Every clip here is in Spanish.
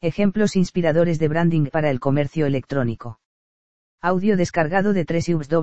Ejemplos inspiradores de branding para el comercio electrónico. Audio descargado de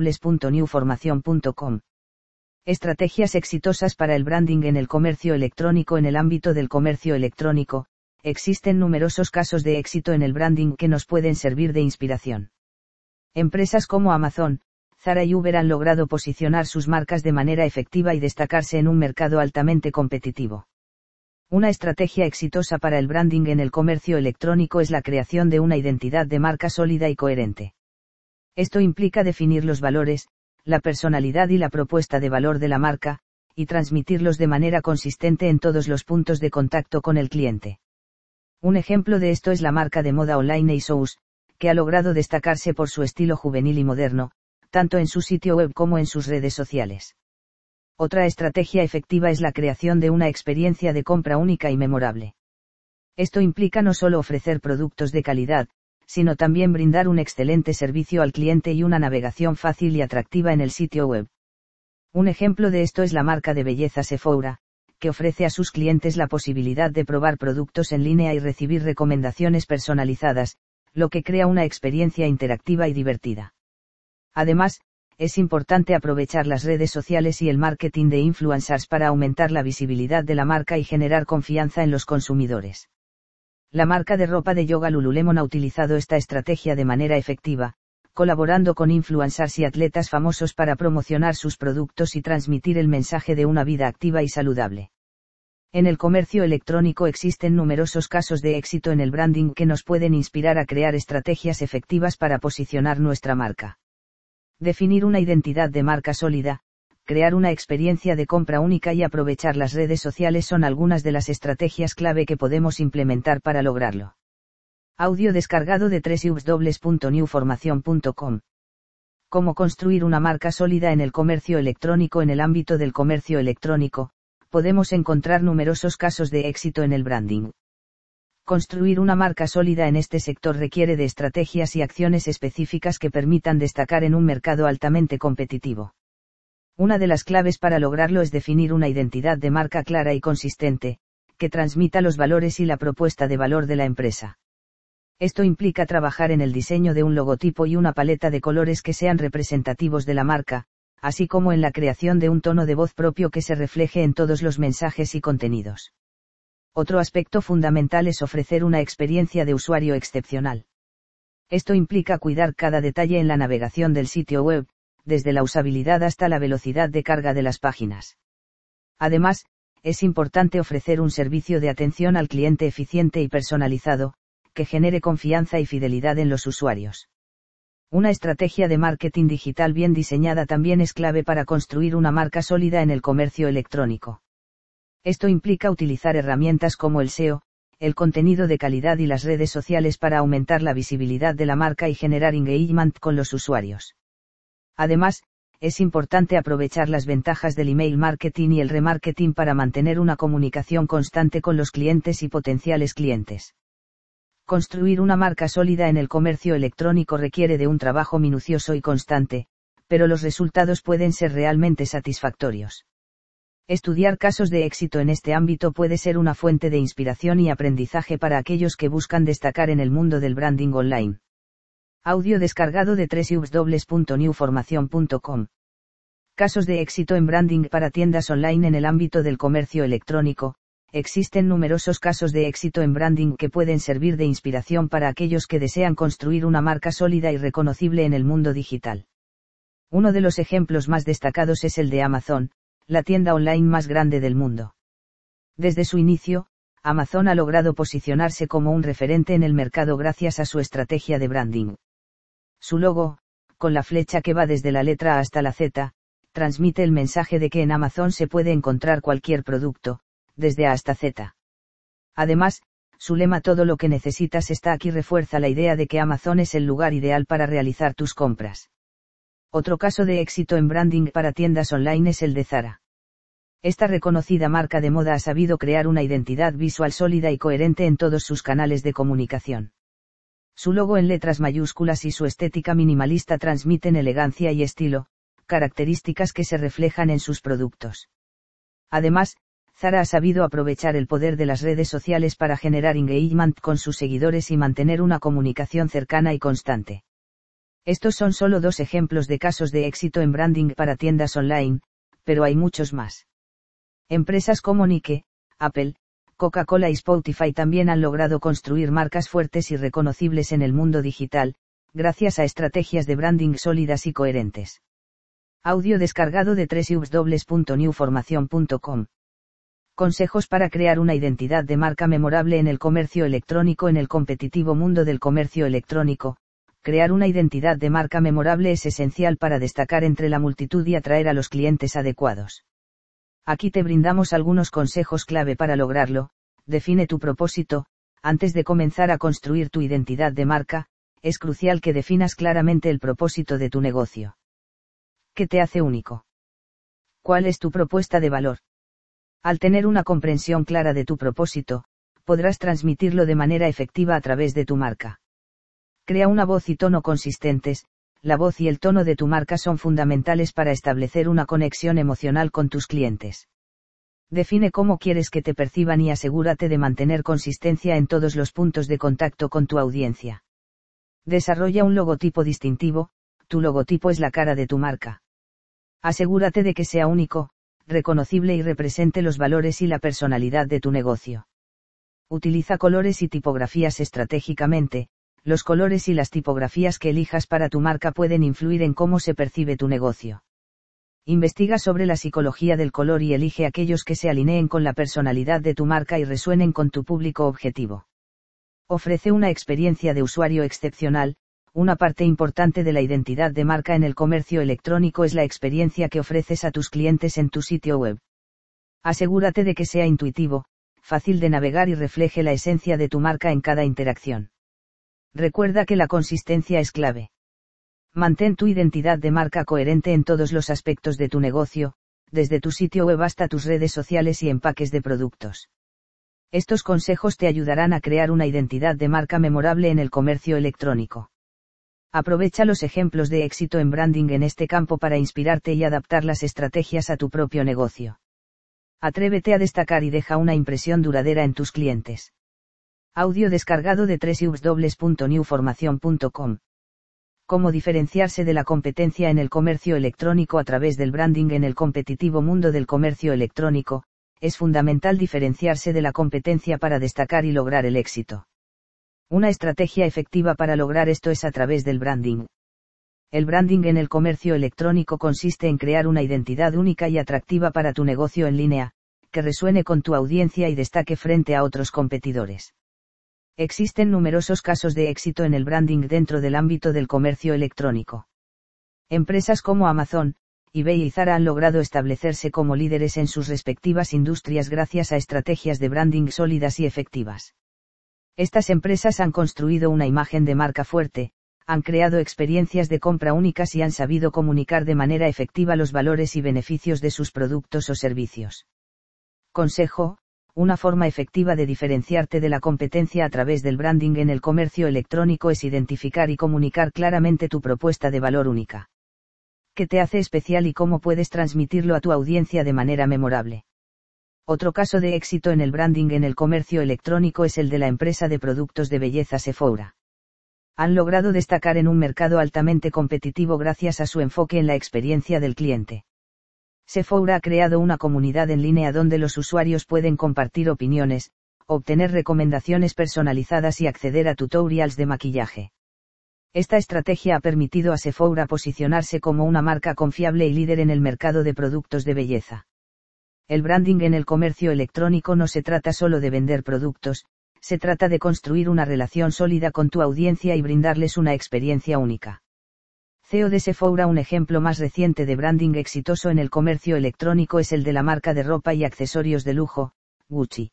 www.newformacion.com. Estrategias exitosas para el branding en el comercio electrónico. En el ámbito del comercio electrónico, existen numerosos casos de éxito en el branding que nos pueden servir de inspiración. Empresas como Amazon, Zara y Uber han logrado posicionar sus marcas de manera efectiva y destacarse en un mercado altamente competitivo. Una estrategia exitosa para el branding en el comercio electrónico es la creación de una identidad de marca sólida y coherente. Esto implica definir los valores, la personalidad y la propuesta de valor de la marca, y transmitirlos de manera consistente en todos los puntos de contacto con el cliente. Un ejemplo de esto es la marca de moda online ASOS, que ha logrado destacarse por su estilo juvenil y moderno, tanto en su sitio web como en sus redes sociales. Otra estrategia efectiva es la creación de una experiencia de compra única y memorable. Esto implica no solo ofrecer productos de calidad, sino también brindar un excelente servicio al cliente y una navegación fácil y atractiva en el sitio web. Un ejemplo de esto es la marca de belleza Sephora, que ofrece a sus clientes la posibilidad de probar productos en línea y recibir recomendaciones personalizadas, lo que crea una experiencia interactiva y divertida. Además, es importante aprovechar las redes sociales y el marketing de influencers para aumentar la visibilidad de la marca y generar confianza en los consumidores. La marca de ropa de yoga Lululemon ha utilizado esta estrategia de manera efectiva, colaborando con influencers y atletas famosos para promocionar sus productos y transmitir el mensaje de una vida activa y saludable. En el comercio electrónico existen numerosos casos de éxito en el branding que nos pueden inspirar a crear estrategias efectivas para posicionar nuestra marca. Definir una identidad de marca sólida, crear una experiencia de compra única y aprovechar las redes sociales son algunas de las estrategias clave que podemos implementar para lograrlo. Audio descargado de www.newformacion.com. Cómo construir una marca sólida en el comercio electrónico. En el ámbito del comercio electrónico, podemos encontrar numerosos casos de éxito en el branding. Construir una marca sólida en este sector requiere de estrategias y acciones específicas que permitan destacar en un mercado altamente competitivo. Una de las claves para lograrlo es definir una identidad de marca clara y consistente, que transmita los valores y la propuesta de valor de la empresa. Esto implica trabajar en el diseño de un logotipo y una paleta de colores que sean representativos de la marca, así como en la creación de un tono de voz propio que se refleje en todos los mensajes y contenidos. Otro aspecto fundamental es ofrecer una experiencia de usuario excepcional. Esto implica cuidar cada detalle en la navegación del sitio web, desde la usabilidad hasta la velocidad de carga de las páginas. Además, es importante ofrecer un servicio de atención al cliente eficiente y personalizado, que genere confianza y fidelidad en los usuarios. Una estrategia de marketing digital bien diseñada también es clave para construir una marca sólida en el comercio electrónico. Esto implica utilizar herramientas como el SEO, el contenido de calidad y las redes sociales para aumentar la visibilidad de la marca y generar engagement con los usuarios. Además, es importante aprovechar las ventajas del email marketing y el remarketing para mantener una comunicación constante con los clientes y potenciales clientes. Construir una marca sólida en el comercio electrónico requiere de un trabajo minucioso y constante, pero los resultados pueden ser realmente satisfactorios. Estudiar casos de éxito en este ámbito puede ser una fuente de inspiración y aprendizaje para aquellos que buscan destacar en el mundo del branding online. Audio descargado de www.newformacion.com. Casos de éxito en branding para tiendas online. En el ámbito del comercio electrónico, existen numerosos casos de éxito en branding que pueden servir de inspiración para aquellos que desean construir una marca sólida y reconocible en el mundo digital. Uno de los ejemplos más destacados es el de Amazon, la tienda online más grande del mundo. Desde su inicio, Amazon ha logrado posicionarse como un referente en el mercado gracias a su estrategia de branding. Su logo, con la flecha que va desde la letra A hasta la Z, transmite el mensaje de que en Amazon se puede encontrar cualquier producto, desde A hasta Z. Además, su lema "todo lo que necesitas está aquí" refuerza la idea de que Amazon es el lugar ideal para realizar tus compras. Otro caso de éxito en branding para tiendas online es el de Zara. Esta reconocida marca de moda ha sabido crear una identidad visual sólida y coherente en todos sus canales de comunicación. Su logo en letras mayúsculas y su estética minimalista transmiten elegancia y estilo, características que se reflejan en sus productos. Además, Zara ha sabido aprovechar el poder de las redes sociales para generar engagement con sus seguidores y mantener una comunicación cercana y constante. Estos son solo 2 ejemplos de casos de éxito en branding para tiendas online, pero hay muchos más. Empresas como Nike, Apple, Coca-Cola y Spotify también han logrado construir marcas fuertes y reconocibles en el mundo digital, gracias a estrategias de branding sólidas y coherentes. Audio descargado de www.newformacion.com. Consejos para crear una identidad de marca memorable en el comercio electrónico. En el competitivo mundo del comercio electrónico, crear una identidad de marca memorable es esencial para destacar entre la multitud y atraer a los clientes adecuados. Aquí te brindamos algunos consejos clave para lograrlo. Define tu propósito. Antes de comenzar a construir tu identidad de marca, es crucial que definas claramente el propósito de tu negocio. ¿Qué te hace único? ¿Cuál es tu propuesta de valor? Al tener una comprensión clara de tu propósito, podrás transmitirlo de manera efectiva a través de tu marca. Crea una voz y tono consistentes. La voz y el tono de tu marca son fundamentales para establecer una conexión emocional con tus clientes. Define cómo quieres que te perciban y asegúrate de mantener consistencia en todos los puntos de contacto con tu audiencia. Desarrolla un logotipo distintivo. Tu logotipo es la cara de tu marca. Asegúrate de que sea único, reconocible y represente los valores y la personalidad de tu negocio. Utiliza colores y tipografías estratégicamente. Los colores y las tipografías que elijas para tu marca pueden influir en cómo se percibe tu negocio. Investiga sobre la psicología del color y elige aquellos que se alineen con la personalidad de tu marca y resuenen con tu público objetivo. Ofrece una experiencia de usuario excepcional. Una parte importante de la identidad de marca en el comercio electrónico es la experiencia que ofreces a tus clientes en tu sitio web. Asegúrate de que sea intuitivo, fácil de navegar y refleje la esencia de tu marca en cada interacción. Recuerda que la consistencia es clave. Mantén tu identidad de marca coherente en todos los aspectos de tu negocio, desde tu sitio web hasta tus redes sociales y empaques de productos. Estos consejos te ayudarán a crear una identidad de marca memorable en el comercio electrónico. Aprovecha los ejemplos de éxito en branding en este campo para inspirarte y adaptar las estrategias a tu propio negocio. Atrévete a destacar y deja una impresión duradera en tus clientes. Audio descargado de www.newformacion.com. Cómo diferenciarse de la competencia en el comercio electrónico a través del branding. En el competitivo mundo del comercio electrónico, es fundamental diferenciarse de la competencia para destacar y lograr el éxito. Una estrategia efectiva para lograr esto es a través del branding. El branding en el comercio electrónico consiste en crear una identidad única y atractiva para tu negocio en línea, que resuene con tu audiencia y destaque frente a otros competidores. Existen numerosos casos de éxito en el branding dentro del ámbito del comercio electrónico. Empresas como Amazon, eBay y Zara han logrado establecerse como líderes en sus respectivas industrias gracias a estrategias de branding sólidas y efectivas. Estas empresas han construido una imagen de marca fuerte, han creado experiencias de compra únicas y han sabido comunicar de manera efectiva los valores y beneficios de sus productos o servicios. Consejo: una forma efectiva de diferenciarte de la competencia a través del branding en el comercio electrónico es identificar y comunicar claramente tu propuesta de valor única. ¿Qué te hace especial y cómo puedes transmitirlo a tu audiencia de manera memorable? Otro caso de éxito en el branding en el comercio electrónico es el de la empresa de productos de belleza Sephora. Han logrado destacar en un mercado altamente competitivo gracias a su enfoque en la experiencia del cliente. Sephora ha creado una comunidad en línea donde los usuarios pueden compartir opiniones, obtener recomendaciones personalizadas y acceder a tutorials de maquillaje. Esta estrategia ha permitido a Sephora posicionarse como una marca confiable y líder en el mercado de productos de belleza. El branding en el comercio electrónico no se trata solo de vender productos, se trata de construir una relación sólida con tu audiencia y brindarles una experiencia única. CEO de Sephora. Un ejemplo más reciente de branding exitoso en el comercio electrónico es el de la marca de ropa y accesorios de lujo, Gucci.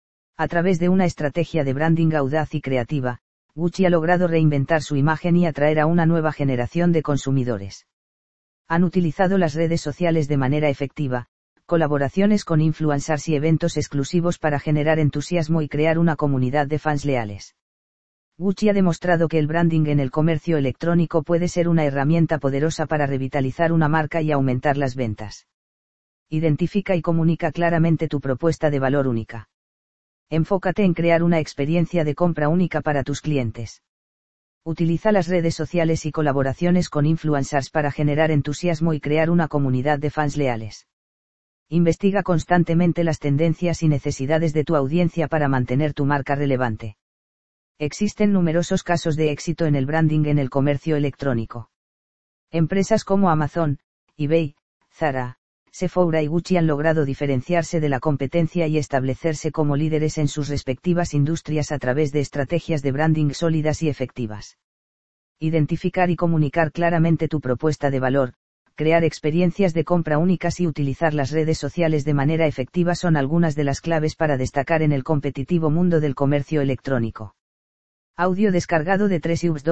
A través de una estrategia de branding audaz y creativa, Gucci ha logrado reinventar su imagen y atraer a una nueva generación de consumidores. Han utilizado las redes sociales de manera efectiva, colaboraciones con influencers y eventos exclusivos para generar entusiasmo y crear una comunidad de fans leales. Gucci ha demostrado que el branding en el comercio electrónico puede ser una herramienta poderosa para revitalizar una marca y aumentar las ventas. Identifica y comunica claramente tu propuesta de valor única. Enfócate en crear una experiencia de compra única para tus clientes. Utiliza las redes sociales y colaboraciones con influencers para generar entusiasmo y crear una comunidad de fans leales. Investiga constantemente las tendencias y necesidades de tu audiencia para mantener tu marca relevante. Existen numerosos casos de éxito en el branding en el comercio electrónico. Empresas como Amazon, eBay, Zara, Sephora y Gucci han logrado diferenciarse de la competencia y establecerse como líderes en sus respectivas industrias a través de estrategias de branding sólidas y efectivas. Identificar y comunicar claramente tu propuesta de valor, crear experiencias de compra únicas y utilizar las redes sociales de manera efectiva son algunas de las claves para destacar en el competitivo mundo del comercio electrónico. Audio descargado de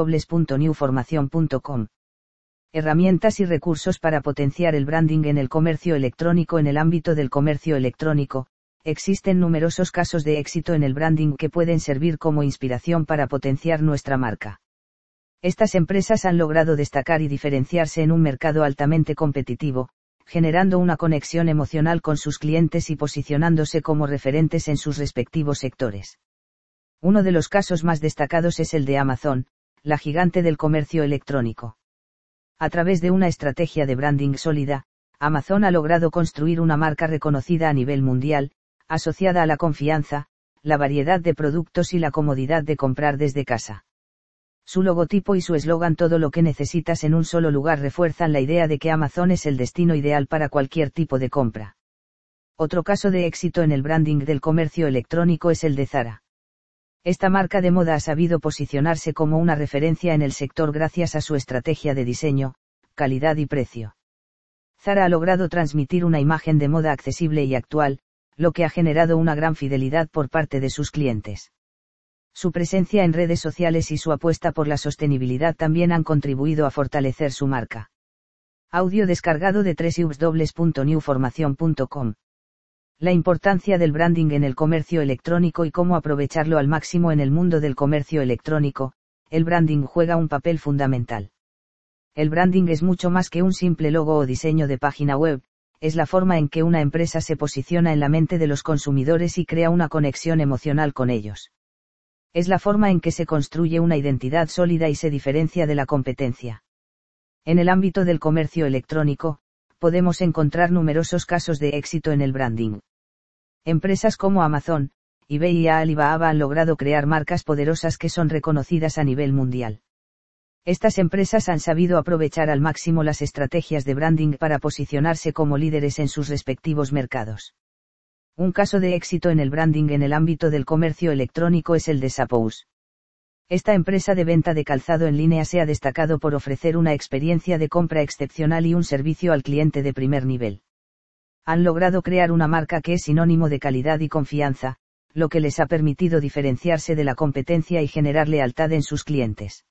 www.newformacion.com. Herramientas y recursos para potenciar el branding en el comercio electrónico. En el ámbito del comercio electrónico, existen numerosos casos de éxito en el branding que pueden servir como inspiración para potenciar nuestra marca. Estas empresas han logrado destacar y diferenciarse en un mercado altamente competitivo, generando una conexión emocional con sus clientes y posicionándose como referentes en sus respectivos sectores. Uno de los casos más destacados es el de Amazon, la gigante del comercio electrónico. A través de una estrategia de branding sólida, Amazon ha logrado construir una marca reconocida a nivel mundial, asociada a la confianza, la variedad de productos y la comodidad de comprar desde casa. Su logotipo y su eslogan "todo lo que necesitas en un solo lugar" refuerzan la idea de que Amazon es el destino ideal para cualquier tipo de compra. Otro caso de éxito en el branding del comercio electrónico es el de Zara. Esta marca de moda ha sabido posicionarse como una referencia en el sector gracias a su estrategia de diseño, calidad y precio. Zara ha logrado transmitir una imagen de moda accesible y actual, lo que ha generado una gran fidelidad por parte de sus clientes. Su presencia en redes sociales y su apuesta por la sostenibilidad también han contribuido a fortalecer su marca. Audio descargado de www.newformacion.com. La importancia del branding en el comercio electrónico y cómo aprovecharlo al máximo en el mundo del comercio electrónico. El branding juega un papel fundamental. El branding es mucho más que un simple logo o diseño de página web, es la forma en que una empresa se posiciona en la mente de los consumidores y crea una conexión emocional con ellos. Es la forma en que se construye una identidad sólida y se diferencia de la competencia. En el ámbito del comercio electrónico, podemos encontrar numerosos casos de éxito en el branding. Empresas como Amazon, eBay y Alibaba han logrado crear marcas poderosas que son reconocidas a nivel mundial. Estas empresas han sabido aprovechar al máximo las estrategias de branding para posicionarse como líderes en sus respectivos mercados. Un caso de éxito en el branding en el ámbito del comercio electrónico es el de Zappos. Esta empresa de venta de calzado en línea se ha destacado por ofrecer una experiencia de compra excepcional y un servicio al cliente de primer nivel. Han logrado crear una marca que es sinónimo de calidad y confianza, lo que les ha permitido diferenciarse de la competencia y generar lealtad en sus clientes.